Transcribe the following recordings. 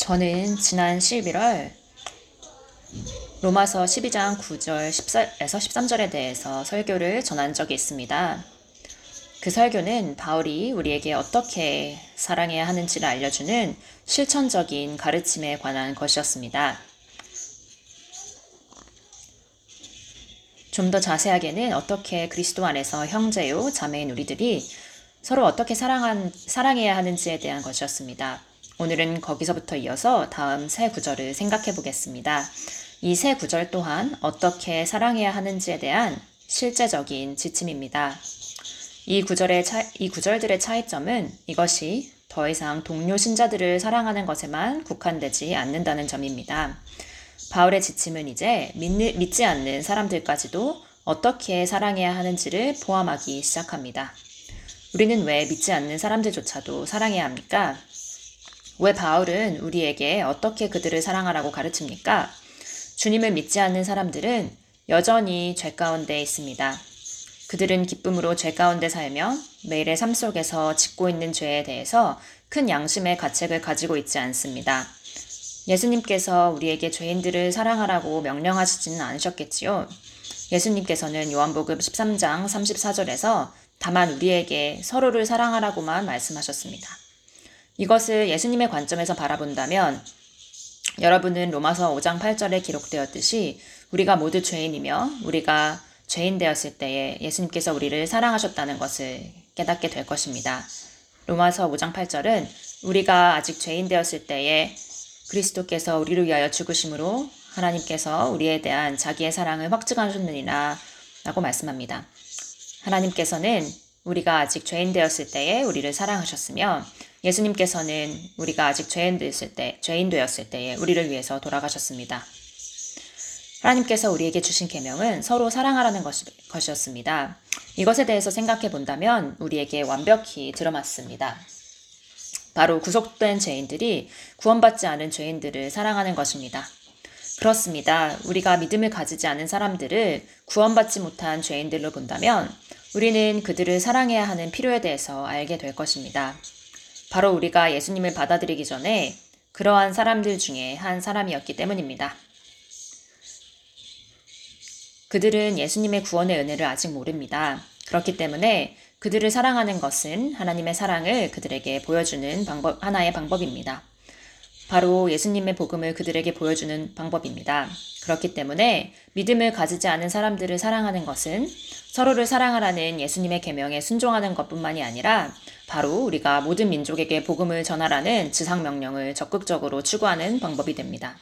저는 지난 11월 로마서 12장 9절에서 13절에 대해서 설교를 전한 적이 있습니다. 그 설교는 바울이 우리에게 어떻게 사랑해야 하는지를 알려주는 실천적인 가르침에 관한 것이었습니다. 좀 더 자세하게는 어떻게 그리스도 안에서 형제요, 자매인 우리들이 서로 어떻게 사랑해야 하는지에 대한 것이었습니다. 오늘은 거기서부터 이어서 다음 세 구절을 생각해 보겠습니다. 이 세 구절 또한 어떻게 사랑해야 하는지에 대한 실제적인 지침입니다. 이 구절들의 차이점은 이것이 더 이상 동료 신자들을 사랑하는 것에만 국한되지 않는다는 점입니다. 바울의 지침은 이제 믿지 않는 사람들까지도 어떻게 사랑해야 하는지를 포함하기 시작합니다. 우리는 왜 믿지 않는 사람들조차도 사랑해야 합니까? 왜 바울은 우리에게 어떻게 그들을 사랑하라고 가르칩니까? 주님을 믿지 않는 사람들은 여전히 죄 가운데 있습니다. 그들은 기쁨으로 죄 가운데 살며 매일의 삶 속에서 짓고 있는 죄에 대해서 큰 양심의 가책을 가지고 있지 않습니다. 예수님께서 우리에게 죄인들을 사랑하라고 명령하시지는 않으셨겠지요. 예수님께서는 요한복음 13장 34절에서 다만 우리에게 서로를 사랑하라고만 말씀하셨습니다. 이것을 예수님의 관점에서 바라본다면 여러분은 로마서 5장 8절에 기록되었듯이 우리가 모두 죄인이며 우리가 죄인 되었을 때에 예수님께서 우리를 사랑하셨다는 것을 깨닫게 될 것입니다. 로마서 5장 8절은 우리가 아직 죄인 되었을 때에 그리스도께서 우리를 위하여 죽으심으로 하나님께서 우리에 대한 자기의 사랑을 확증하셨느니라 라고 말씀합니다. 하나님께서는 우리가 아직 죄인 되었을 때에 우리를 사랑하셨으며 예수님께서는 우리가 아직 죄인 되었을 때에 우리를 위해서 돌아가셨습니다. 하나님께서 우리에게 주신 계명은 서로 사랑하라는 것이었습니다. 이것에 대해서 생각해 본다면 우리에게 완벽히 들어맞습니다. 바로 구속된 죄인들이 구원받지 않은 죄인들을 사랑하는 것입니다. 그렇습니다. 우리가 믿음을 가지지 않은 사람들을 구원받지 못한 죄인들로 본다면 우리는 그들을 사랑해야 하는 필요에 대해서 알게 될 것입니다. 바로 우리가 예수님을 받아들이기 전에 그러한 사람들 중에 한 사람이었기 때문입니다. 그들은 예수님의 구원의 은혜를 아직 모릅니다. 그렇기 때문에 그들을 사랑하는 것은 하나님의 사랑을 그들에게 보여주는 하나의 방법입니다. 바로 예수님의 복음을 그들에게 보여주는 방법입니다. 그렇기 때문에 믿음을 가지지 않은 사람들을 사랑하는 것은 서로를 사랑하라는 예수님의 계명에 순종하는 것뿐만이 아니라 바로 우리가 모든 민족에게 복음을 전하라는 지상명령을 적극적으로 추구하는 방법이 됩니다.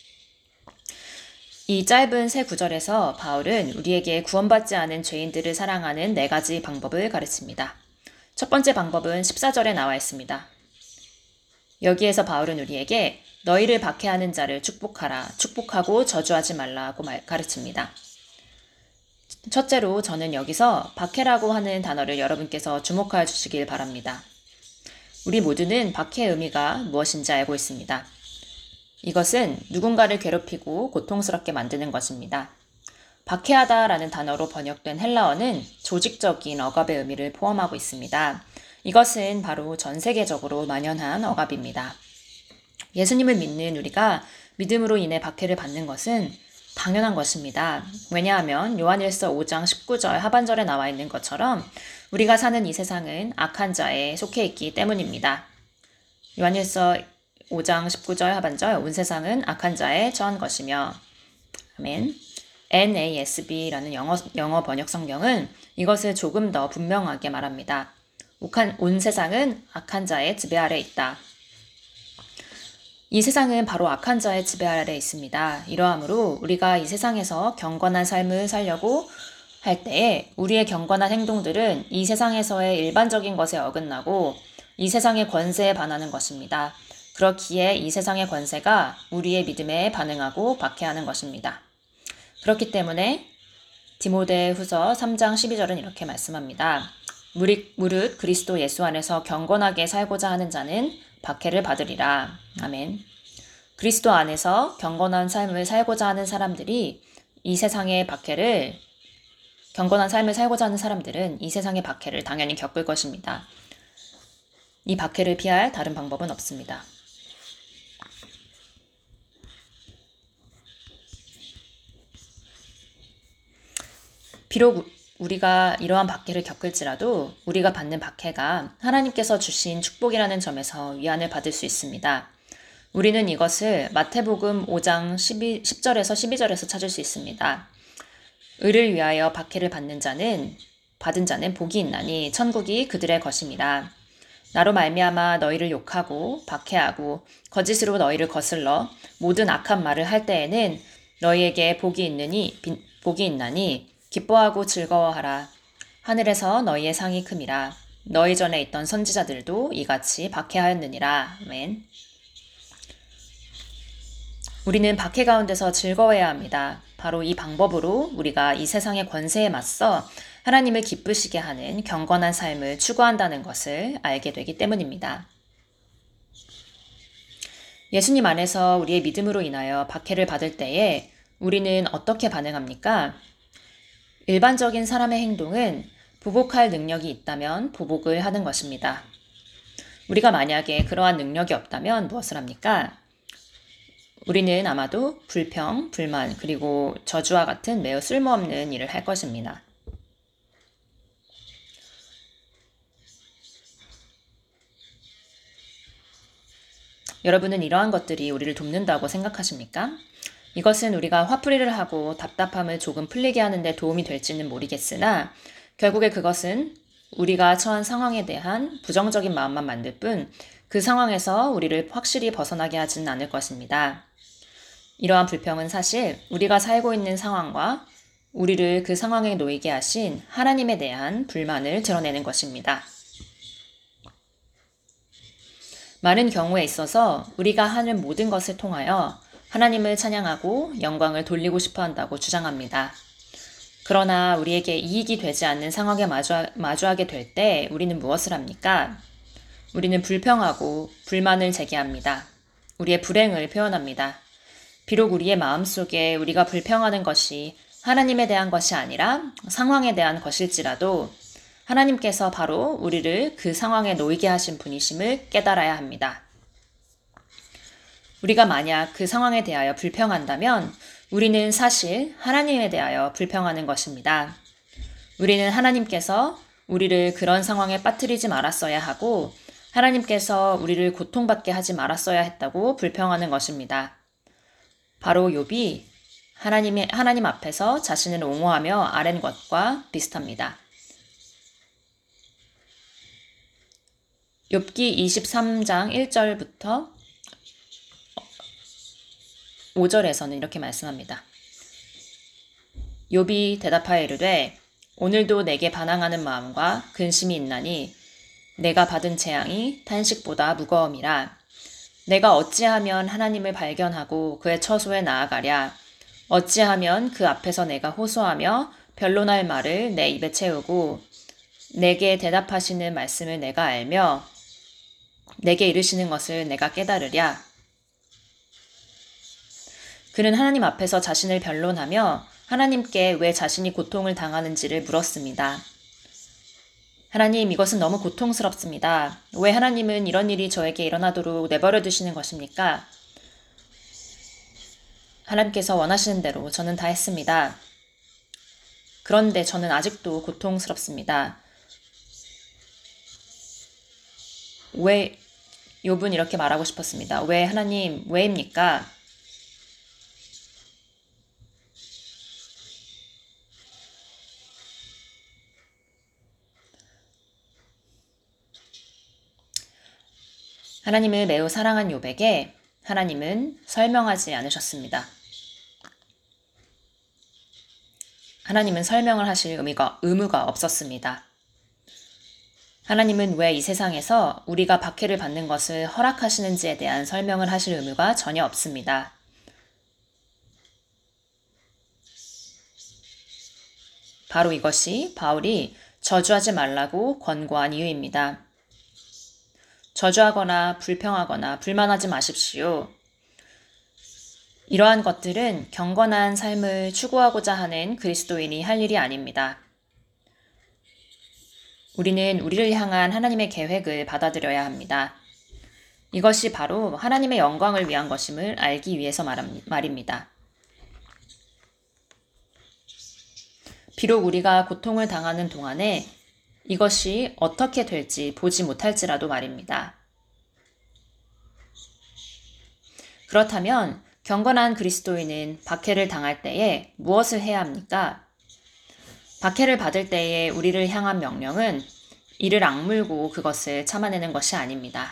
이 짧은 세 구절에서 바울은 우리에게 구원받지 않은 죄인들을 사랑하는 4가지 방법을 가르칩니다. 첫 번째 방법은 14절에 나와 있습니다. 여기에서 바울은 우리에게 너희를 박해하는 자를 축복하라, 축복하고 저주하지 말라고 가르칩니다. 첫째로 저는 여기서 박해라고 하는 단어를 여러분께서 주목하여 주시길 바랍니다. 우리 모두는 박해의 의미가 무엇인지 알고 있습니다. 이것은 누군가를 괴롭히고 고통스럽게 만드는 것입니다. 박해하다라는 단어로 번역된 헬라어는 조직적인 억압의 의미를 포함하고 있습니다. 이것은 바로 전 세계적으로 만연한 억압입니다. 예수님을 믿는 우리가 믿음으로 인해 박해를 받는 것은 당연한 것입니다. 왜냐하면 요한일서 5장 19절 하반절에 나와 있는 것처럼 우리가 사는 이 세상은 악한 자에 속해 있기 때문입니다. 요한일서 5장 19절 하반절 온 세상은 악한 자에 처한 것이며 아멘. NASB라는 영어 번역 성경은 이것을 조금 더 분명하게 말합니다. 온 세상은 악한 자의 지배 아래 있다. 이 세상은 바로 악한 자의 지배 아래 있습니다. 이러하므로 우리가 이 세상에서 경건한 삶을 살려고 할 때에 우리의 경건한 행동들은 이 세상에서의 일반적인 것에 어긋나고 이 세상의 권세에 반하는 것입니다. 그렇기에 이 세상의 권세가 우리의 믿음에 반응하고 박해하는 것입니다. 그렇기 때문에 디모데후서 3장 12절은 이렇게 말씀합니다. 무릇 그리스도 예수 안에서 경건하게 살고자 하는 자는 박해를 받으리라. 아멘. 그리스도 안에서 경건한 삶을 살고자 하는 사람들이 경건한 삶을 살고자 하는 사람들은 이 세상의 박해를 당연히 겪을 것입니다. 이 박해를 피할 다른 방법은 없습니다. 비록 우리가 이러한 박해를 겪을지라도 우리가 받는 박해가 하나님께서 주신 축복이라는 점에서 위안을 받을 수 있습니다. 우리는 이것을 마태복음 5장 10절에서 12절에서 찾을 수 있습니다. 의를 위하여 박해를 받은 자는 복이 있나니 천국이 그들의 것임이라. 나로 말미암아 너희를 욕하고 박해하고 거짓으로 너희를 거슬러 모든 악한 말을 할 때에는 너희에게 복이 있나니 기뻐하고 즐거워하라. 하늘에서 너희의 상이 큼이라. 너희 전에 있던 선지자들도 이같이 박해하였느니라. 아멘. 우리는 박해 가운데서 즐거워해야 합니다. 바로 이 방법으로 우리가 이 세상의 권세에 맞서 하나님을 기쁘시게 하는 경건한 삶을 추구한다는 것을 알게 되기 때문입니다. 예수님 안에서 우리의 믿음으로 인하여 박해를 받을 때에 우리는 어떻게 반응합니까? 일반적인 사람의 행동은 보복할 능력이 있다면 보복을 하는 것입니다. 우리가 만약에 그러한 능력이 없다면 무엇을 합니까? 우리는 아마도 불평, 불만, 그리고 저주와 같은 매우 쓸모없는 일을 할 것입니다. 여러분은 이러한 것들이 우리를 돕는다고 생각하십니까? 이것은 우리가 화풀이를 하고 답답함을 조금 풀리게 하는데 도움이 될지는 모르겠으나 결국에 그것은 우리가 처한 상황에 대한 부정적인 마음만 만들 뿐 그 상황에서 우리를 확실히 벗어나게 하지는 않을 것입니다. 이러한 불평은 사실 우리가 살고 있는 상황과 우리를 그 상황에 놓이게 하신 하나님에 대한 불만을 드러내는 것입니다. 많은 경우에 있어서 우리가 하는 모든 것을 통하여 하나님을 찬양하고 영광을 돌리고 싶어 한다고 주장합니다. 그러나 우리에게 이익이 되지 않는 상황에 마주하게 될 때 우리는 무엇을 합니까? 우리는 불평하고 불만을 제기합니다. 우리의 불행을 표현합니다. 비록 우리의 마음속에 우리가 불평하는 것이 하나님에 대한 것이 아니라 상황에 대한 것일지라도 하나님께서 바로 우리를 그 상황에 놓이게 하신 분이심을 깨달아야 합니다. 우리가 만약 그 상황에 대하여 불평한다면 우리는 사실 하나님에 대하여 불평하는 것입니다. 우리는 하나님께서 우리를 그런 상황에 빠뜨리지 말았어야 하고 하나님께서 우리를 고통받게 하지 말았어야 했다고 불평하는 것입니다. 바로 욥이 하나님 앞에서 자신을 옹호하며 아뢰는 것과 비슷합니다. 욥기 23장 1절부터 5절에서는 이렇게 말씀합니다. 욥이 대답하여 이르되 오늘도 내게 반항하는 마음과 근심이 있나니 내가 받은 재앙이 탄식보다 무거움이라. 내가 어찌하면 하나님을 발견하고 그의 처소에 나아가랴. 어찌하면 그 앞에서 내가 호소하며 변론할 말을 내 입에 채우고 내게 대답하시는 말씀을 내가 알며 내게 이르시는 것을 내가 깨달으랴. 그는 하나님 앞에서 자신을 변론하며 하나님께 왜 자신이 고통을 당하는지를 물었습니다. 하나님, 이것은 너무 고통스럽습니다. 왜 하나님은 이런 일이 저에게 일어나도록 내버려 두시는 것입니까? 하나님께서 원하시는 대로 저는 다 했습니다. 그런데 저는 아직도 고통스럽습니다. 왜 욥은 이렇게 말하고 싶었습니다. 왜 하나님, 왜입니까? 하나님을 매우 사랑한 욥에게 하나님은 설명하지 않으셨습니다. 하나님은 설명을 하실 의무가 없었습니다. 하나님은 왜 이 세상에서 우리가 박해를 받는 것을 허락하시는지에 대한 설명을 하실 의무가 전혀 없습니다. 바로 이것이 바울이 저주하지 말라고 권고한 이유입니다. 저주하거나 불평하거나 불만하지 마십시오. 이러한 것들은 경건한 삶을 추구하고자 하는 그리스도인이 할 일이 아닙니다. 우리는 우리를 향한 하나님의 계획을 받아들여야 합니다. 이것이 바로 하나님의 영광을 위한 것임을 알기 위해서 말입니다. 비록 우리가 고통을 당하는 동안에 이것이 어떻게 될지 보지 못할지라도 말입니다. 그렇다면 경건한 그리스도인은 박해를 당할 때에 무엇을 해야 합니까? 박해를 받을 때에 우리를 향한 명령은 이를 악물고 그것을 참아내는 것이 아닙니다.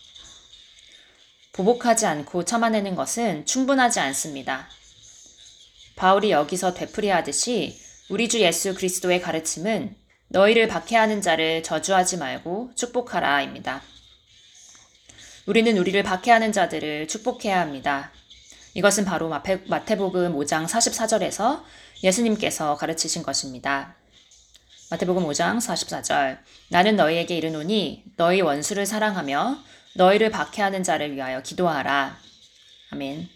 보복하지 않고 참아내는 것은 충분하지 않습니다. 바울이 여기서 되풀이하듯이 우리 주 예수 그리스도의 가르침은 너희를 박해하는 자를 저주하지 말고 축복하라입니다. 우리는 우리를 박해하는 자들을 축복해야 합니다. 이것은 바로 마태복음 5장 44절에서 예수님께서 가르치신 것입니다. 마태복음 5장 44절 나는 너희에게 이르노니 너희 원수를 사랑하며 너희를 박해하는 자를 위하여 기도하라. 아멘.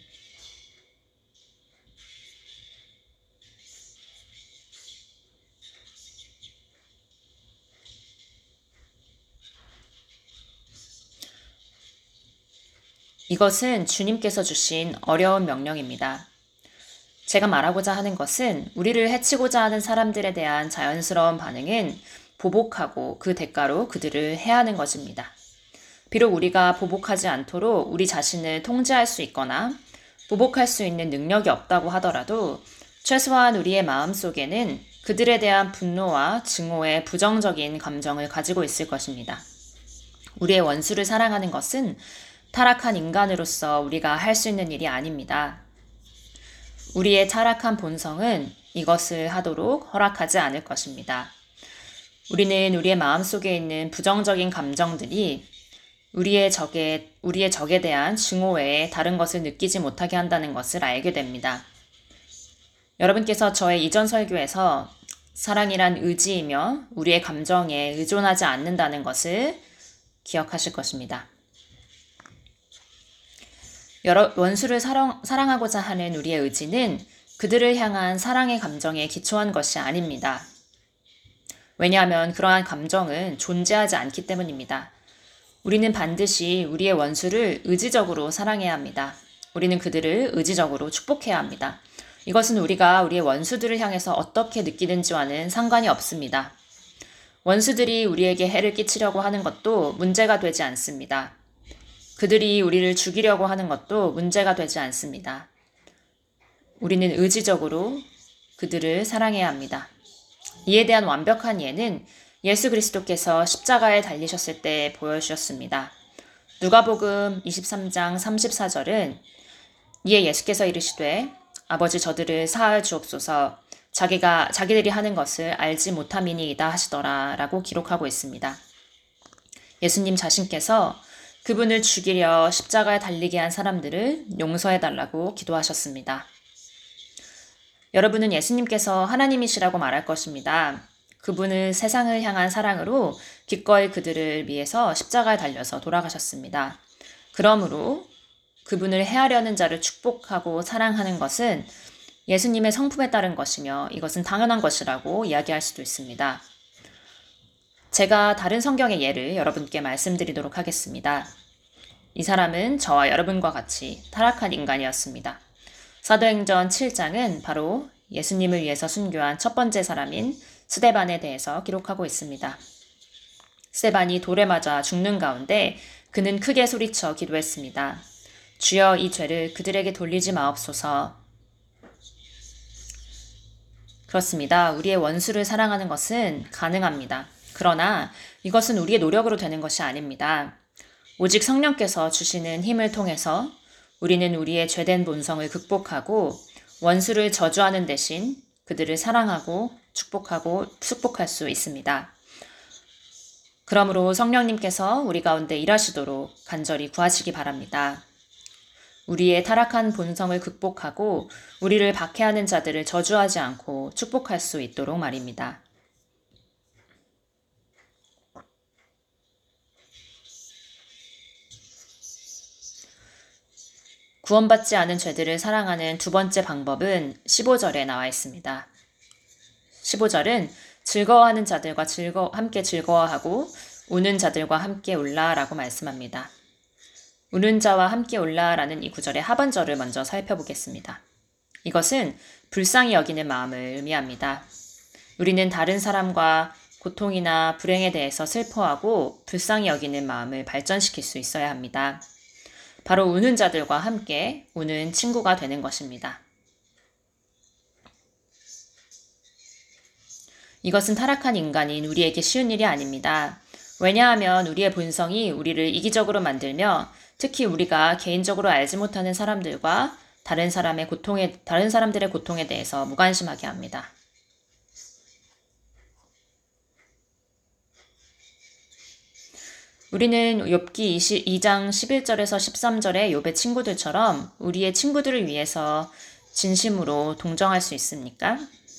이것은 주님께서 주신 어려운 명령입니다. 제가 말하고자 하는 것은 우리를 해치고자 하는 사람들에 대한 자연스러운 반응은 보복하고 그 대가로 그들을 해하는 것입니다. 비록 우리가 보복하지 않도록 우리 자신을 통제할 수 있거나 보복할 수 있는 능력이 없다고 하더라도 최소한 우리의 마음속에는 그들에 대한 분노와 증오의 부정적인 감정을 가지고 있을 것입니다. 우리의 원수를 사랑하는 것은 타락한 인간으로서 우리가 할 수 있는 일이 아닙니다. 우리의 타락한 본성은 이것을 하도록 허락하지 않을 것입니다. 우리는 우리의 마음속에 있는 부정적인 감정들이 우리의 적에 대한 증오 외에 다른 것을 느끼지 못하게 한다는 것을 알게 됩니다. 여러분께서 저의 이전 설교에서 사랑이란 의지이며 우리의 감정에 의존하지 않는다는 것을 기억하실 것입니다. 원수를 사랑하고자 하는 우리의 의지는 그들을 향한 사랑의 감정에 기초한 것이 아닙니다. 왜냐하면 그러한 감정은 존재하지 않기 때문입니다. 우리는 반드시 우리의 원수를 의지적으로 사랑해야 합니다. 우리는 그들을 의지적으로 축복해야 합니다. 이것은 우리가 우리의 원수들을 향해서 어떻게 느끼는지와는 상관이 없습니다. 원수들이 우리에게 해를 끼치려고 하는 것도 문제가 되지 않습니다. 그들이 우리를 죽이려고 하는 것도 문제가 되지 않습니다. 우리는 의지적으로 그들을 사랑해야 합니다. 이에 대한 완벽한 예는 예수 그리스도께서 십자가에 달리셨을 때 보여주셨습니다. 누가복음 23장 34절은 이에 예수께서 이르시되 아버지 저들을 사하여 주옵소서 자기들이 하는 것을 알지 못함이니이다 하시더라 라고 기록하고 있습니다. 예수님 자신께서 그분을 죽이려 십자가에 달리게 한 사람들을 용서해달라고 기도하셨습니다. 여러분은 예수님께서 하나님이시라고 말할 것입니다. 그분은 세상을 향한 사랑으로 기꺼이 그들을 위해서 십자가에 달려서 돌아가셨습니다. 그러므로 그분을 해하려는 자를 축복하고 사랑하는 것은 예수님의 성품에 따른 것이며 이것은 당연한 것이라고 이야기할 수도 있습니다. 제가 다른 성경의 예를 여러분께 말씀드리도록 하겠습니다. 이 사람은 저와 여러분과 같이 타락한 인간이었습니다. 사도행전 7장은 바로 예수님을 위해서 순교한 첫 번째 사람인 스데반에 대해서 기록하고 있습니다. 스데반이 돌에 맞아 죽는 가운데 그는 크게 소리쳐 기도했습니다. 주여 이 죄를 그들에게 돌리지 마옵소서. 그렇습니다. 우리의 원수를 사랑하는 것은 가능합니다. 그러나 이것은 우리의 노력으로 되는 것이 아닙니다. 오직 성령께서 주시는 힘을 통해서 우리는 우리의 죄된 본성을 극복하고 원수를 저주하는 대신 그들을 사랑하고 축복할 수 있습니다. 그러므로 성령님께서 우리 가운데 일하시도록 간절히 구하시기 바랍니다. 우리의 타락한 본성을 극복하고 우리를 박해하는 자들을 저주하지 않고 축복할 수 있도록 말입니다. 구원받지 않은 죄들을 사랑하는 두 번째 방법은 15절에 나와 있습니다. 15절은 즐거워하는 자들과 함께 즐거워하고 우는 자들과 함께 울라라고 말씀합니다. 우는 자와 함께 울라라는 이 구절의 하반절을 먼저 살펴보겠습니다. 이것은 불쌍히 여기는 마음을 의미합니다. 우리는 다른 사람과 고통이나 불행에 대해서 슬퍼하고 불쌍히 여기는 마음을 발전시킬 수 있어야 합니다. 바로 우는 자들과 함께 우는 친구가 되는 것입니다. 이것은 타락한 인간인 우리에게 쉬운 일이 아닙니다. 왜냐하면 우리의 본성이 우리를 이기적으로 만들며 특히 우리가 개인적으로 알지 못하는 사람들과 다른 사람들의 고통에 대해서 무관심하게 합니다. 우리는 욥기 2장 11절에서 13절의 욥의 친구들처럼 우리의 친구들을 위해서 진심으로 동정할 수 있습니까?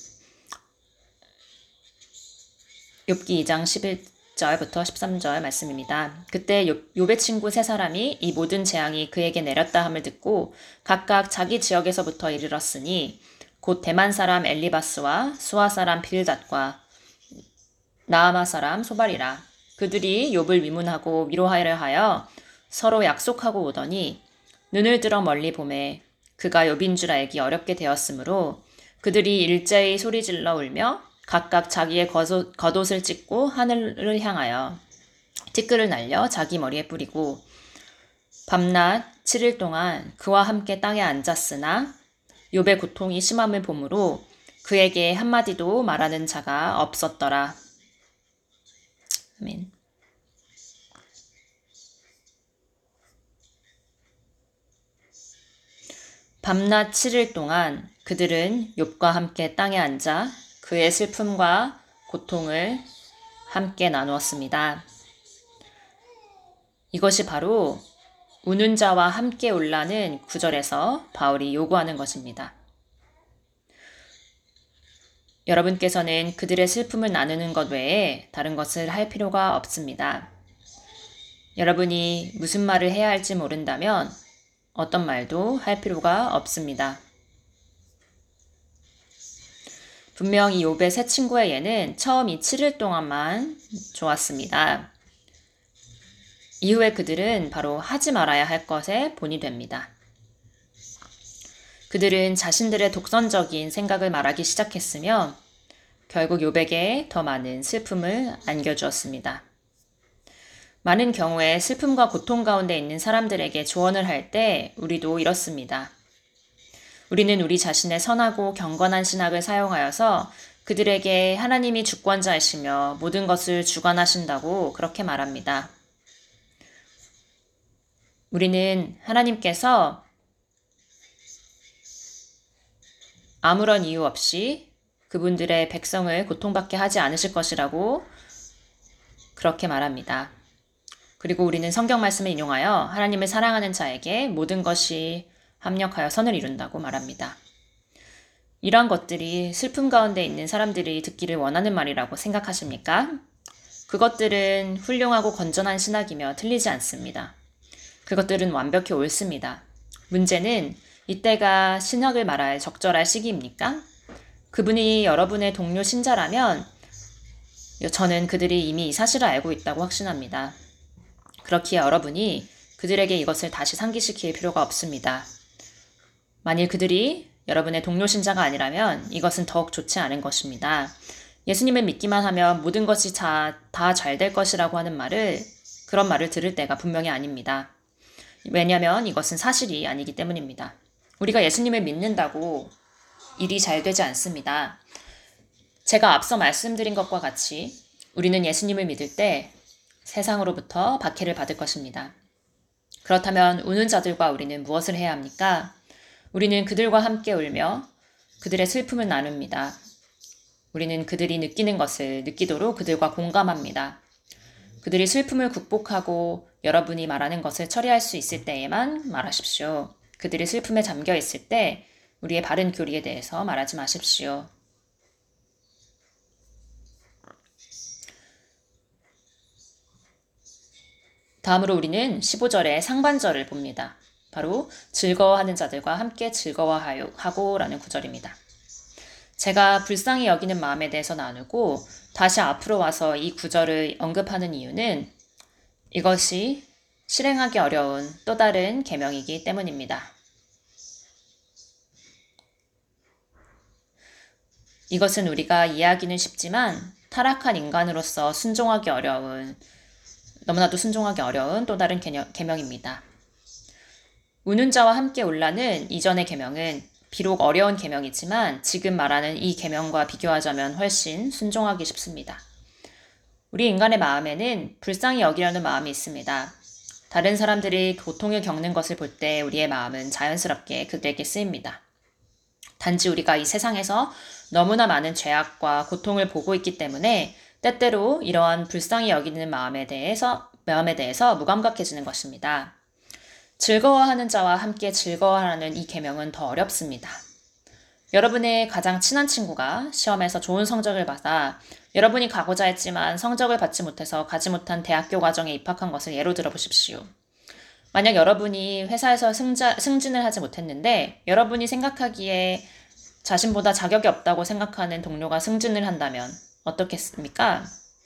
욥기 2장 11절부터 13절 말씀입니다. 그때 욥의 친구 세 사람이 이 모든 재앙이 그에게 내렸다 함을 듣고 각각 자기 지역에서부터 이르렀으니 곧 대만 사람 엘리바스와 수아 사람 빌닷과 나아마 사람 소발이라. 그들이 욥을 위문하고 위로하려 하여 서로 약속하고 오더니 눈을 들어 멀리 보매 그가 욥인 줄 알기 어렵게 되었으므로 그들이 일제히 소리질러 울며 각각 자기의 겉옷을 찢고 하늘을 향하여 티끌을 날려 자기 머리에 뿌리고 밤낮 7일 동안 그와 함께 땅에 앉았으나 욥의 고통이 심함을 보므로 그에게 한마디도 말하는 자가 없었더라. 아멘. 밤낮 7일 동안 그들은 욥과 함께 땅에 앉아 그의 슬픔과 고통을 함께 나누었습니다. 이것이 바로 우는 자와 함께 울라는 구절에서 바울이 요구하는 것입니다. 여러분께서는 그들의 슬픔을 나누는 것 외에 다른 것을 할 필요가 없습니다. 여러분이 무슨 말을 해야 할지 모른다면 어떤 말도 할 필요가 없습니다. 분명 이 욥의 세 친구의 예는 처음 이 7일 동안만 좋았습니다. 이후에 그들은 바로 하지 말아야 할 것에 본이 됩니다. 그들은 자신들의 독선적인 생각을 말하기 시작했으며 결국 욥에게 더 많은 슬픔을 안겨주었습니다. 많은 경우에 슬픔과 고통 가운데 있는 사람들에게 조언을 할 때 우리도 이렇습니다. 우리는 우리 자신의 선하고 경건한 신학을 사용하여서 그들에게 하나님이 주권자이시며 모든 것을 주관하신다고 그렇게 말합니다. 우리는 하나님께서 아무런 이유 없이 그분들의 백성을 고통받게 하지 않으실 것이라고 그렇게 말합니다. 그리고 우리는 성경 말씀을 인용하여 하나님을 사랑하는 자에게 모든 것이 합력하여 선을 이룬다고 말합니다. 이러한 것들이 슬픔 가운데 있는 사람들이 듣기를 원하는 말이라고 생각하십니까? 그것들은 훌륭하고 건전한 신학이며 틀리지 않습니다. 그것들은 완벽히 옳습니다. 문제는 이때가 신학을 말할 적절할 시기입니까? 그분이 여러분의 동료 신자라면 저는 그들이 이미 이 사실을 알고 있다고 확신합니다. 그렇기에 여러분이 그들에게 이것을 다시 상기시킬 필요가 없습니다. 만일 그들이 여러분의 동료 신자가 아니라면 이것은 더욱 좋지 않은 것입니다. 예수님을 믿기만 하면 모든 것이 다 잘 될 것이라고 하는 그런 말을 들을 때가 분명히 아닙니다. 왜냐하면 이것은 사실이 아니기 때문입니다. 우리가 예수님을 믿는다고 일이 잘 되지 않습니다. 제가 앞서 말씀드린 것과 같이 우리는 예수님을 믿을 때 세상으로부터 박해를 받을 것입니다. 그렇다면 우는 자들과 우리는 무엇을 해야 합니까? 우리는 그들과 함께 울며 그들의 슬픔을 나눕니다. 우리는 그들이 느끼는 것을 느끼도록 그들과 공감합니다. 그들이 슬픔을 극복하고 여러분이 말하는 것을 처리할 수 있을 때에만 말하십시오. 그들이 슬픔에 잠겨 있을 때 우리의 바른 교리에 대해서 말하지 마십시오. 다음으로 우리는 15절의 상반절을 봅니다. 바로 즐거워하는 자들과 함께 즐거워하고 라는 구절입니다. 제가 불쌍히 여기는 마음에 대해서 나누고 다시 앞으로 와서 이 구절을 언급하는 이유는 이것이 실행하기 어려운 또 다른 계명이기 때문입니다. 이것은 우리가 이해하기는 쉽지만 타락한 인간으로서 너무나도 순종하기 어려운 또 다른 계명입니다. 우는 자와 함께 올라는 이전의 계명은 비록 어려운 계명이지만 지금 말하는 이 계명과 비교하자면 훨씬 순종하기 쉽습니다. 우리 인간의 마음에는 불쌍히 여기려는 마음이 있습니다. 다른 사람들이 고통을 겪는 것을 볼 때 우리의 마음은 자연스럽게 그들에게 쓰입니다. 단지 우리가 이 세상에서 너무나 많은 죄악과 고통을 보고 있기 때문에 때때로 이러한 불쌍히 여기는 마음에 대해서 무감각해지는 것입니다. 즐거워하는 자와 함께 즐거워하라는 이 계명은 더 어렵습니다. 여러분의 가장 친한 친구가 시험에서 좋은 성적을 받아 여러분이 가고자 했지만 성적을 받지 못해서 가지 못한 대학교 과정에 입학한 것을 예로 들어보십시오. 만약 여러분이 회사에서 승진을 하지 못했는데 여러분이 생각하기에 자신보다 자격이 없다고 생각하는 동료가 승진을 한다면 어떻겠습니까?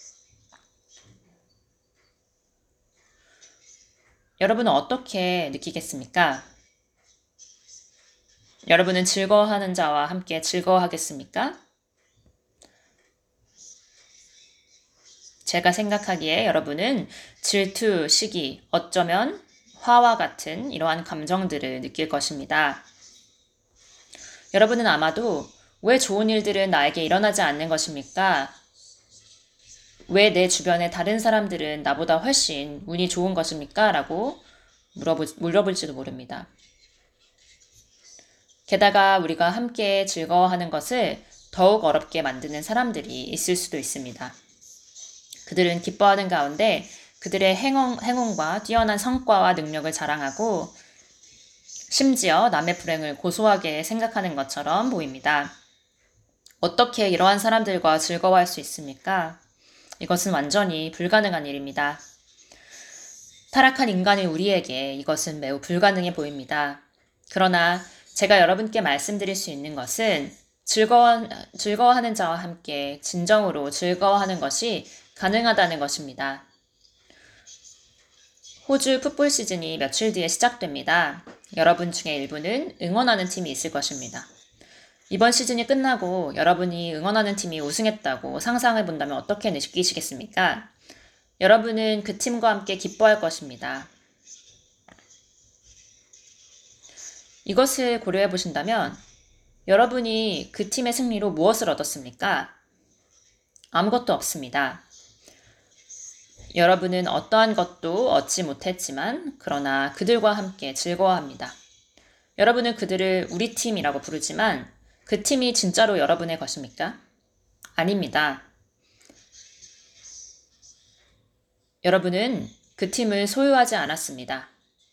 여러분은 어떻게 느끼겠습니까? 여러분은 즐거워하는 자와 함께 즐거워하겠습니까? 제가 생각하기에 여러분은 질투, 시기, 어쩌면 화와 같은 이러한 감정들을 느낄 것입니다. 여러분은 아마도 왜 좋은 일들은 나에게 일어나지 않는 것입니까? 왜 내 주변의 다른 사람들은 나보다 훨씬 운이 좋은 것입니까? 라고 물어볼지도 모릅니다. 게다가 우리가 함께 즐거워하는 것을 더욱 어렵게 만드는 사람들이 있을 수도 있습니다. 그들은 기뻐하는 가운데 그들의 행운과 뛰어난 성과와 능력을 자랑하고 심지어 남의 불행을 고소하게 생각하는 것처럼 보입니다. 어떻게 이러한 사람들과 즐거워할 수 있습니까? 이것은 완전히 불가능한 일입니다. 타락한 인간인 우리에게 이것은 매우 불가능해 보입니다. 그러나 제가 여러분께 말씀드릴 수 있는 것은 즐거워하는 자와 함께 진정으로 즐거워하는 것이 가능하다는 것입니다. 호주 풋볼 시즌이 며칠 뒤에 시작됩니다. 여러분 중에 일부는 응원하는 팀이 있을 것입니다. 이번 시즌이 끝나고 여러분이 응원하는 팀이 우승했다고 상상해 본다면 어떻게 느끼시겠습니까? 여러분은 그 팀과 함께 기뻐할 것입니다. 이것을 고려해 보신다면 여러분이 그 팀의 승리로 무엇을 얻었습니까? 아무것도 없습니다. 여러분은 어떠한 것도 얻지 못했지만 그러나 그들과 함께 즐거워합니다. 여러분은 그들을 우리 팀이라고 부르지만 그 팀이 진짜로 여러분의 것입니까? 아닙니다. 여러분은 그 팀을 소유하지 않았습니다.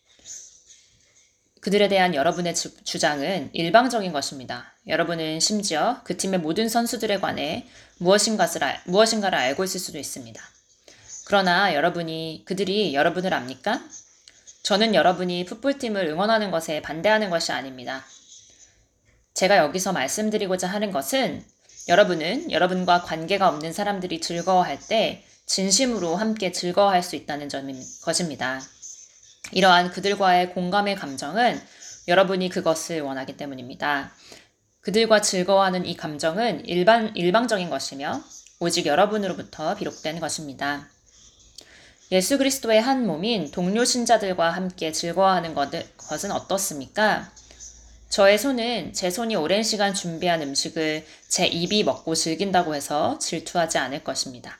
그들에 대한 여러분의 주장은 일방적인 것입니다. 여러분은 심지어 그 팀의 모든 선수들에 관해 무엇인가를 알고 있을 수도 있습니다. 그러나 그들이 여러분을 압니까? 저는 여러분이 풋볼팀을 응원하는 것에 반대하는 것이 아닙니다. 제가 여기서 말씀드리고자 하는 것은 여러분은 여러분과 관계가 없는 사람들이 즐거워할 때 진심으로 함께 즐거워할 수 있다는 것입니다. 이러한 그들과의 공감의 감정은 여러분이 그것을 원하기 때문입니다. 그들과 즐거워하는 이 감정은 일방적인 것이며 오직 여러분으로부터 비롯된 것입니다. 예수 그리스도의 한 몸인 동료 신자들과 함께 즐거워하는 것은 어떻습니까? 저의 손은 제 손이 오랜 시간 준비한 음식을 제 입이 먹고 즐긴다고 해서 질투하지 않을 것입니다.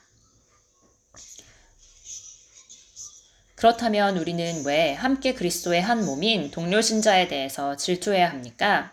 그렇다면 우리는 왜 함께 그리스도의 한 몸인 동료 신자에 대해서 질투해야 합니까?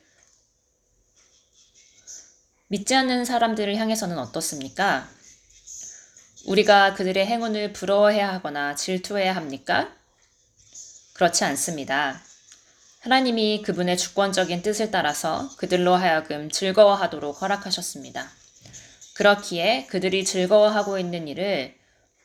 믿지 않는 사람들을 향해서는 어떻습니까? 우리가 그들의 행운을 부러워해야 하거나 질투해야 합니까? 그렇지 않습니다. 하나님이 그분의 주권적인 뜻을 따라서 그들로 하여금 즐거워하도록 허락하셨습니다. 그렇기에 그들이 즐거워하고 있는 일은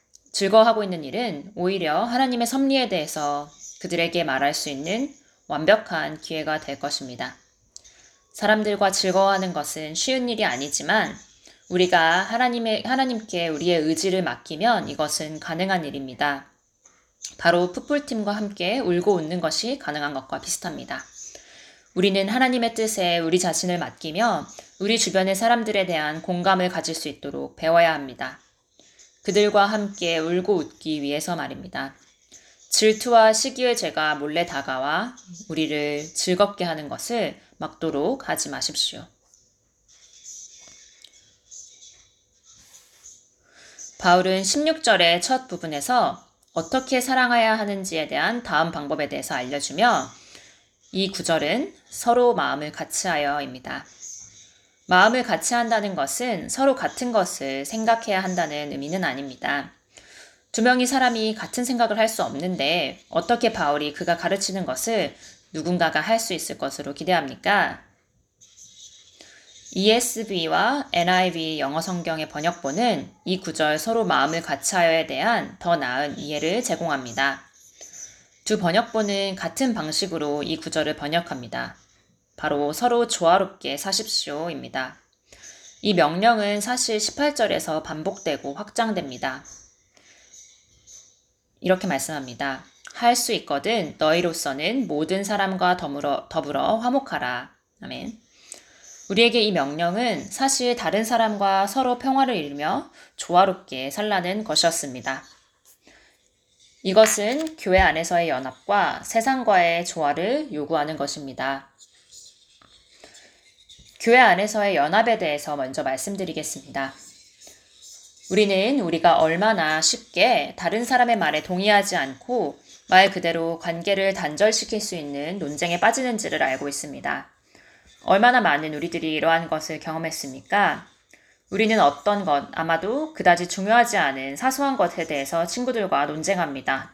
오히려 하나님의 섭리에 대해서 그들에게 말할 수 있는 완벽한 기회가 될 것입니다. 사람들과 즐거워하는 것은 쉬운 일이 아니지만 우리가 하나님께 우리의 의지를 맡기면 이것은 가능한 일입니다. 바로 풋볼팀과 함께 울고 웃는 것이 가능한 것과 비슷합니다. 우리는 하나님의 뜻에 우리 자신을 맡기며 우리 주변의 사람들에 대한 공감을 가질 수 있도록 배워야 합니다. 그들과 함께 울고 웃기 위해서 말입니다. 질투와 시기의 죄가 몰래 다가와 우리를 즐겁게 하는 것을 막도록 하지 마십시오. 바울은 16절의 첫 부분에서 어떻게 사랑해야 하는지에 대한 다음 방법에 대해서 알려주며 이 구절은 서로 마음을 같이하여입니다. 마음을 같이 한다는 것은 서로 같은 것을 생각해야 한다는 의미는 아닙니다. 두 명의 사람이 같은 생각을 할 수 없는데 어떻게 바울이 그가 가르치는 것을 누군가가 할 수 있을 것으로 기대합니까? ESV와 NIV 영어 성경의 번역본은 이 구절 서로 마음을 같이하여에 대한 더 나은 이해를 제공합니다. 두 번역본은 같은 방식으로 이 구절을 번역합니다. 바로 서로 조화롭게 사십시오입니다. 이 명령은 사실 18절에서 반복되고 확장됩니다. 이렇게 말씀합니다. 할 수 있거든 너희로서는 모든 사람과 더불어 화목하라. 아멘. 우리에게 이 명령은 사실 다른 사람과 서로 평화를 이루며 조화롭게 살라는 것이었습니다. 이것은 교회 안에서의 연합과 세상과의 조화를 요구하는 것입니다. 교회 안에서의 연합에 대해서 먼저 말씀드리겠습니다. 우리는 우리가 얼마나 쉽게 다른 사람의 말에 동의하지 않고 말 그대로 관계를 단절시킬 수 있는 논쟁에 빠지는지를 알고 있습니다. 얼마나 많은 우리들이 이러한 것을 경험했습니까? 우리는 어떤 것, 아마도 그다지 중요하지 않은 사소한 것에 대해서 친구들과 논쟁합니다.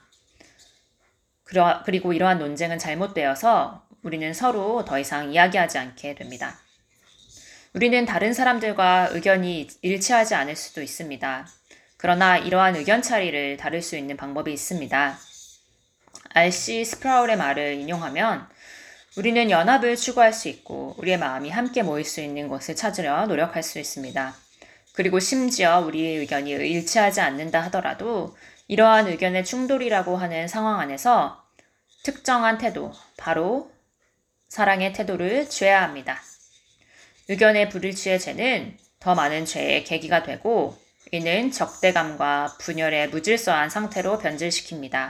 그리고 이러한 논쟁은 잘못되어서 우리는 서로 더 이상 이야기하지 않게 됩니다. 우리는 다른 사람들과 의견이 일치하지 않을 수도 있습니다. 그러나 이러한 의견 차이를 다룰 수 있는 방법이 있습니다. R.C. 스프라울의 말을 인용하면 우리는 연합을 추구할 수 있고 우리의 마음이 함께 모일 수 있는 곳을 찾으려 노력할 수 있습니다. 그리고 심지어 우리의 의견이 일치하지 않는다 하더라도 이러한 의견의 충돌이라고 하는 상황 안에서 특정한 태도, 바로 사랑의 태도를 취해야 합니다. 의견의 불일치의 죄는 더 많은 죄의 계기가 되고 이는 적대감과 분열의 무질서한 상태로 변질시킵니다.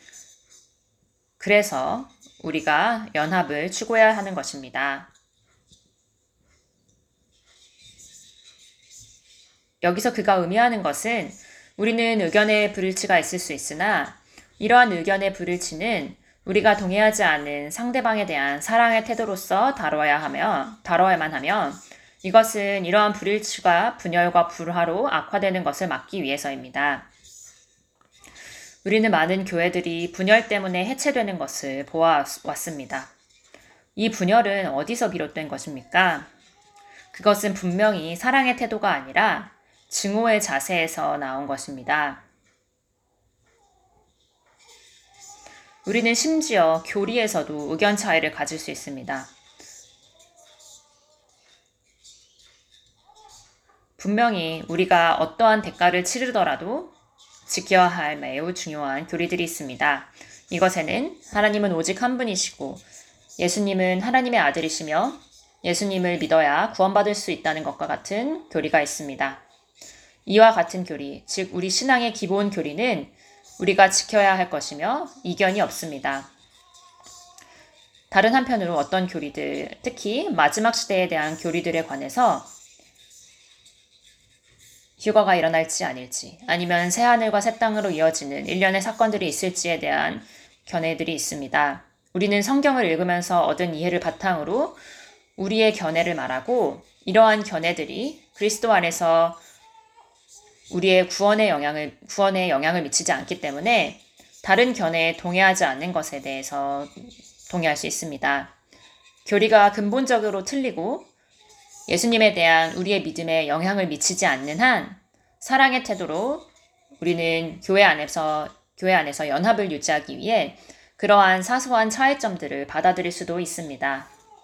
그래서 우리가 연합을 추구해야 하는 것입니다. 여기서 그가 의미하는 것은 우리는 의견의 불일치가 있을 수 있으나 이러한 의견의 불일치는 우리가 동의하지 않은 상대방에 대한 사랑의 태도로서 다뤄야만 하면 이것은 이러한 불일치가 분열과 불화로 악화되는 것을 막기 위해서입니다. 우리는 많은 교회들이 분열 때문에 해체되는 것을 보아왔습니다. 이 분열은 어디서 비롯된 것입니까? 그것은 분명히 사랑의 태도가 아니라 증오의 자세에서 나온 것입니다. 우리는 심지어 교리에서도 의견 차이를 가질 수 있습니다. 분명히 우리가 어떠한 대가를 치르더라도 지켜야 할 매우 중요한 교리들이 있습니다. 이것에는 하나님은 오직 한 분이시고 예수님은 하나님의 아들이시며 예수님을 믿어야 구원받을 수 있다는 것과 같은 교리가 있습니다. 이와 같은 교리, 즉 우리 신앙의 기본 교리는 우리가 지켜야 할 것이며 이견이 없습니다. 다른 한편으로 어떤 교리들, 특히 마지막 시대에 대한 교리들에 관해서 휴거가 일어날지 아닐지 아니면 새하늘과 새 땅으로 이어지는 일련의 사건들이 있을지에 대한 견해들이 있습니다. 우리는 성경을 읽으면서 얻은 이해를 바탕으로 우리의 견해를 말하고 이러한 견해들이 그리스도 안에서 우리의 구원에 영향을 미치지 않기 때문에 다른 견해에 동의하지 않는 것에 대해서 동의할 수 있습니다. 교리가 근본적으로 틀리고 예수님에 대한 우리의 믿음에 영향을 미치지 않는 한 사랑의 태도로 우리는 교회 안에서 연합을 유지하기 위해 그러한 사소한 차이점들을 받아들일 수도 있습니다.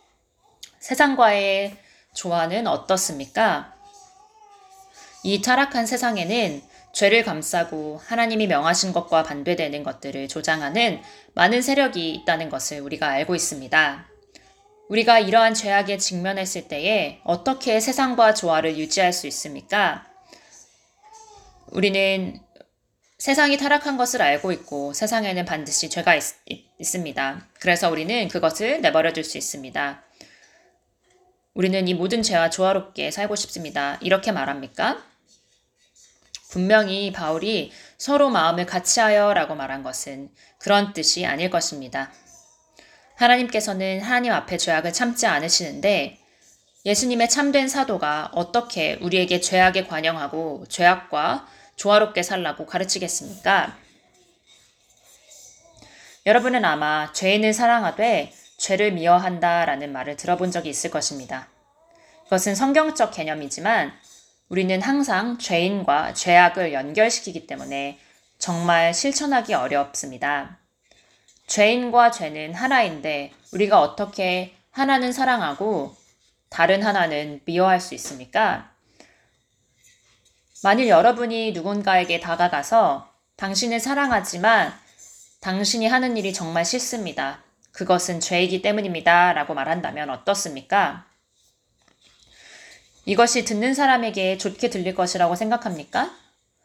세상과의 조화는 어떻습니까? 이 타락한 세상에는 죄를 감싸고 하나님이 명하신 것과 반대되는 것들을 조장하는 많은 세력이 있다는 것을 우리가 알고 있습니다. 우리가 이러한 죄악에 직면했을 때에 어떻게 세상과 조화를 유지할 수 있습니까? 우리는 세상이 타락한 것을 알고 있고 세상에는 반드시 죄가 있습니다. 그래서 우리는 그것을 내버려 둘 수 있습니다. 우리는 이 모든 죄와 조화롭게 살고 싶습니다. 이렇게 말합니까? 분명히 바울이 서로 마음을 같이하여 라고 말한 것은 그런 뜻이 아닐 것입니다. 하나님께서는 하나님 앞에 죄악을 참지 않으시는데 예수님의 참된 사도가 어떻게 우리에게 죄악에 관영하고 죄악과 조화롭게 살라고 가르치겠습니까? 여러분은 아마 죄인을 사랑하되 죄를 미워한다라는 말을 들어본 적이 있을 것입니다. 그것은 성경적 개념이지만 우리는 항상 죄인과 죄악을 연결시키기 때문에 정말 실천하기 어렵습니다. 죄인과 죄는 하나인데 우리가 어떻게 하나는 사랑하고 다른 하나는 미워할 수 있습니까? 만일 여러분이 누군가에게 다가가서 당신을 사랑하지만 당신이 하는 일이 정말 싫습니다. 그것은 죄이기 때문입니다. 라고 말한다면 어떻습니까? 이것이 듣는 사람에게 좋게 들릴 것이라고 생각합니까?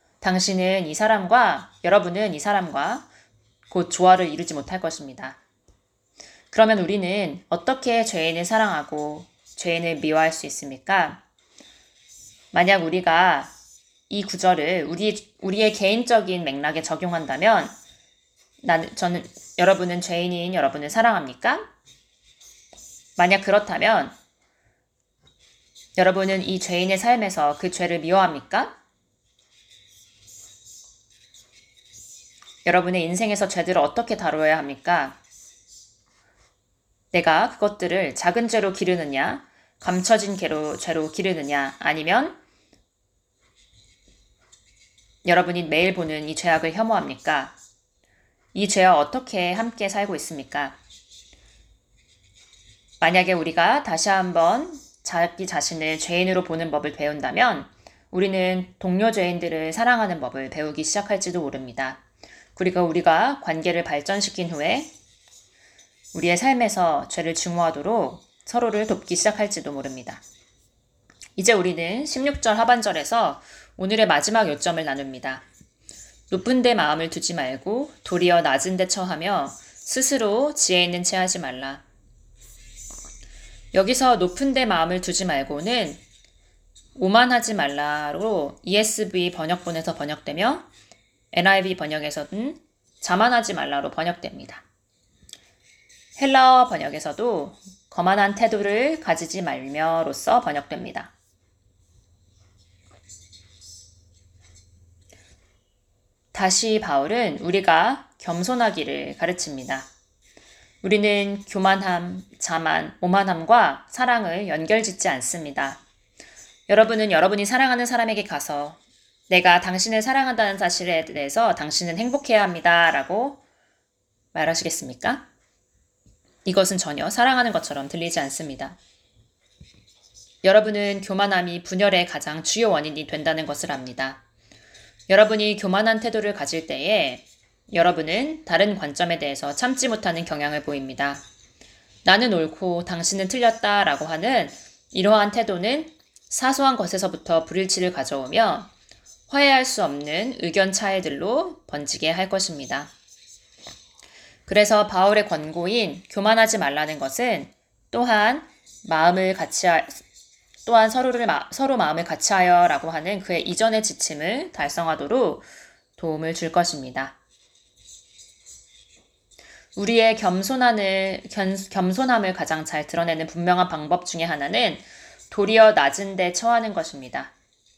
여러분은 이 사람과 곧 조화를 이루지 못할 것입니다. 그러면 우리는 어떻게 죄인을 사랑하고 죄인을 미워할 수 있습니까? 만약 우리가 이 구절을 우리의 개인적인 맥락에 적용한다면 여러분은 죄인인 여러분을 사랑합니까? 만약 그렇다면 여러분은 이 죄인의 삶에서 그 죄를 미워합니까? 여러분의 인생에서 죄들을 어떻게 다루어야 합니까? 내가 그것들을 작은 죄로 기르느냐, 감춰진 죄로 기르느냐, 아니면 여러분이 매일 보는 이 죄악을 혐오합니까? 이 죄와 어떻게 함께 살고 있습니까? 만약에 우리가 다시 한번 자기 자신을 죄인으로 보는 법을 배운다면 우리는 동료 죄인들을 사랑하는 법을 배우기 시작할지도 모릅니다. 그리고 우리가 관계를 발전시킨 후에 우리의 삶에서 죄를 증오하도록 서로를 돕기 시작할지도 모릅니다. 이제 우리는 16절 하반절에서 오늘의 마지막 요점을 나눕니다. 높은 데 마음을 두지 말고 도리어 낮은 데 처하며 스스로 지혜 있는 채 하지 말라. 여기서 높은 데 마음을 두지 말고는 오만하지 말라로 ESV 번역본에서 번역되며 NIV 번역에서는 자만하지 말라로 번역됩니다. 헬라어 번역에서도 거만한 태도를 가지지 말며로써 번역됩니다. 다시 바울은 우리가 겸손하기를 가르칩니다. 우리는 교만함, 자만, 오만함과 사랑을 연결짓지 않습니다. 여러분은 여러분이 사랑하는 사람에게 가서 내가 당신을 사랑한다는 사실에 대해서 당신은 행복해야 합니다. 라고 말하시겠습니까? 이것은 전혀 사랑하는 것처럼 들리지 않습니다. 여러분은 교만함이 분열의 가장 주요 원인이 된다는 것을 압니다. 여러분이 교만한 태도를 가질 때에 여러분은 다른 관점에 대해서 참지 못하는 경향을 보입니다. 나는 옳고 당신은 틀렸다 라고 하는 이러한 태도는 사소한 것에서부터 불일치를 가져오며 화해할 수 없는 의견 차이들로 번지게 할 것입니다. 그래서 바울의 권고인 교만하지 말라는 것은 또한 서로 마음을 같이하여 라고 하는 그의 이전의 지침을 달성하도록 도움을 줄 것입니다. 우리의 겸손함을 가장 잘 드러내는 분명한 방법 중에 하나는 도리어 낮은 데 처하는 것입니다.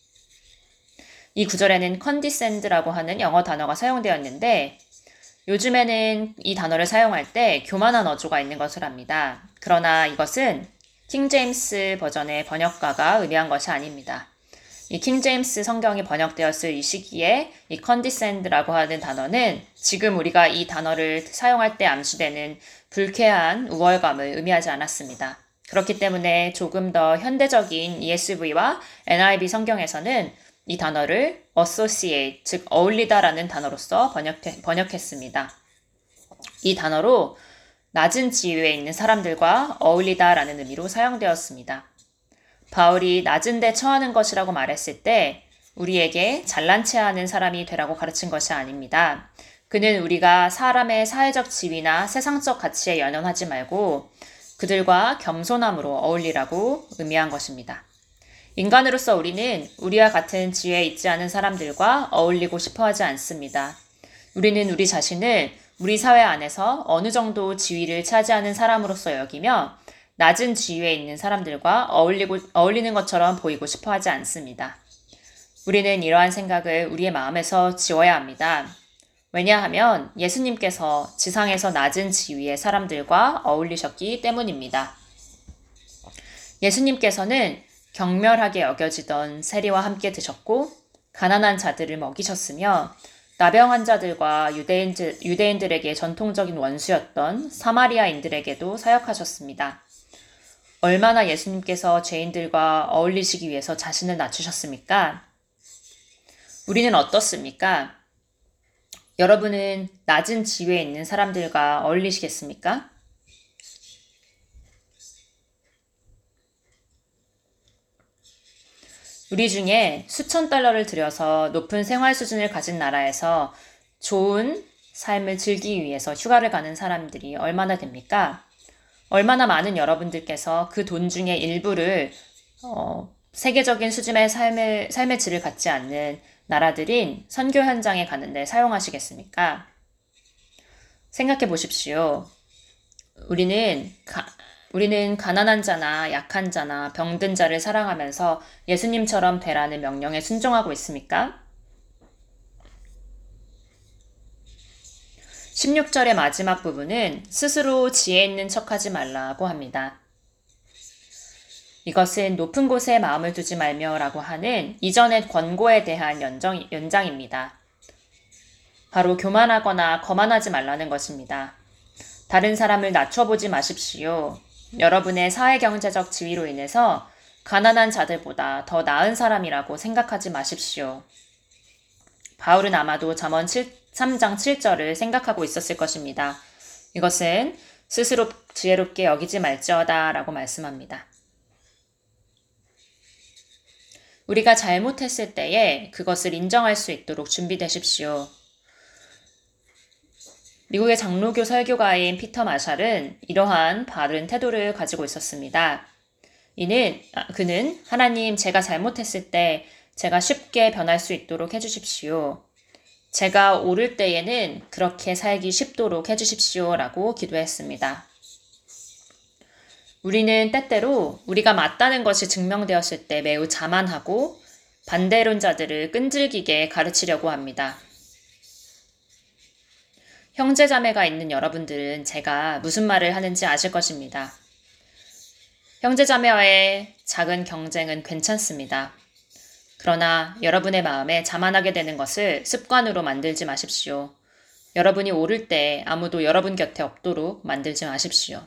이 구절에는 condescend라고 하는 영어 단어가 사용되었는데 요즘에는 이 단어를 사용할 때 교만한 어조가 있는 것을 압니다. 그러나 이것은 킹제임스 버전의 번역가가 의미한 것이 아닙니다. 이 킹제임스 성경이 번역되었을 이 시기에 이 condescend라고 하는 단어는 지금 우리가 이 단어를 사용할 때 암시되는 불쾌한 우월감을 의미하지 않았습니다. 그렇기 때문에 조금 더 현대적인 ESV와 NIV 성경에서는 이 단어를 associate, 즉 어울리다라는 단어로서 번역했습니다. 이 단어로 낮은 지위에 있는 사람들과 어울리다라는 의미로 사용되었습니다. 바울이 낮은 데 처하는 것이라고 말했을 때 우리에게 잘난 체하는 사람이 되라고 가르친 것이 아닙니다. 그는 우리가 사람의 사회적 지위나 세상적 가치에 연연하지 말고 그들과 겸손함으로 어울리라고 의미한 것입니다. 인간으로서 우리는 우리와 같은 지위에 있지 않은 사람들과 어울리고 싶어 하지 않습니다. 우리는 우리 자신을 우리 사회 안에서 어느 정도 지위를 차지하는 사람으로서 여기며 낮은 지위에 있는 사람들과 어울리는 것처럼 보이고 싶어 하지 않습니다. 우리는 이러한 생각을 우리의 마음에서 지워야 합니다. 왜냐하면 예수님께서 지상에서 낮은 지위의 사람들과 어울리셨기 때문입니다. 예수님께서는 경멸하게 여겨지던 세리와 함께 드셨고 가난한 자들을 먹이셨으며 나병 환자들과 유대인들에게 전통적인 원수였던 사마리아인들에게도 사역하셨습니다. 얼마나 예수님께서 죄인들과 어울리시기 위해서 자신을 낮추셨습니까? 우리는 어떻습니까? 여러분은 낮은 지위에 있는 사람들과 어울리시겠습니까? 우리 중에 수천 달러를 들여서 높은 생활 수준을 가진 나라에서 좋은 삶을 즐기기 위해서 휴가를 가는 사람들이 얼마나 됩니까? 얼마나 많은 여러분들께서 그 돈 중에 일부를 세계적인 수준의 삶의 질을 갖지 않는 나라들인 선교 현장에 가는데 사용하시겠습니까? 생각해 보십시오. 우리는 가난한 자나 약한 자나 병든 자를 사랑하면서 예수님처럼 되라는 명령에 순종하고 있습니까? 16절의 마지막 부분은 스스로 지혜 있는 척하지 말라고 합니다. 이것은 높은 곳에 마음을 두지 말며라고 하는 이전의 권고에 대한 연장입니다. 바로 교만하거나 거만하지 말라는 것입니다. 다른 사람을 낮춰보지 마십시오. 여러분의 사회경제적 지위로 인해서 가난한 자들보다 더 나은 사람이라고 생각하지 마십시오. 바울은 아마도 잠언 3장 7절을 생각하고 있었을 것입니다. 이것은 스스로 지혜롭게 여기지 말지어다 라고 말씀합니다. 우리가 잘못했을 때에 그것을 인정할 수 있도록 준비되십시오. 미국의 장로교 설교가인 피터 마샬은 이러한 바른 태도를 가지고 있었습니다. 그는 하나님, 제가 잘못했을 때 제가 쉽게 변할 수 있도록 해주십시오. 제가 옳을 때에는 그렇게 살기 쉽도록 해주십시오 라고 기도했습니다. 우리는 때때로 우리가 맞다는 것이 증명되었을 때 매우 자만하고 반대론자들을 끈질기게 가르치려고 합니다. 형제자매가 있는 여러분들은 제가 무슨 말을 하는지 아실 것입니다. 형제자매와의 작은 경쟁은 괜찮습니다. 그러나 여러분의 마음에 자만하게 되는 것을 습관으로 만들지 마십시오. 여러분이 옳을 때 아무도 여러분 곁에 없도록 만들지 마십시오.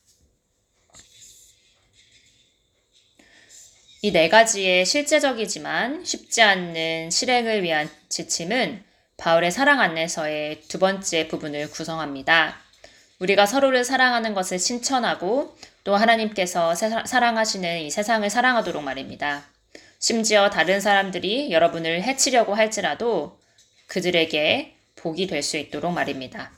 이 네 가지의 실제적이지만 쉽지 않는 실행을 위한 지침은 바울의 사랑 안내서의 두 번째 부분을 구성합니다. 우리가 서로를 사랑하는 것을 신천하고 또 하나님께서 사랑하시는 이 세상을 사랑하도록 말입니다. 심지어 다른 사람들이 여러분을 해치려고 할지라도 그들에게 복이 될 수 있도록 말입니다.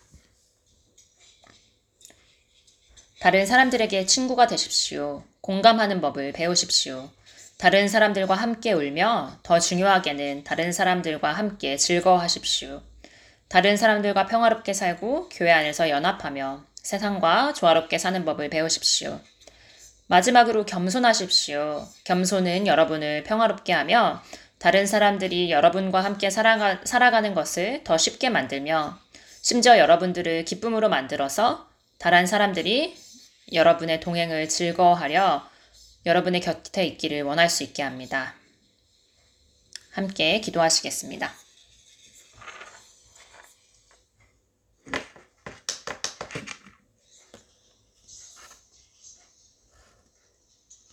다른 사람들에게 친구가 되십시오. 공감하는 법을 배우십시오. 다른 사람들과 함께 울며 더 중요하게는 다른 사람들과 함께 즐거워하십시오. 다른 사람들과 평화롭게 살고 교회 안에서 연합하며 세상과 조화롭게 사는 법을 배우십시오. 마지막으로 겸손하십시오. 겸손은 여러분을 평화롭게 하며 다른 사람들이 여러분과 함께 살아가는 것을 더 쉽게 만들며 심지어 여러분들을 기쁨으로 만들어서 다른 사람들이 여러분의 동행을 즐거워하려 여러분의 곁에 있기를 원할 수 있게 합니다. 함께 기도하시겠습니다.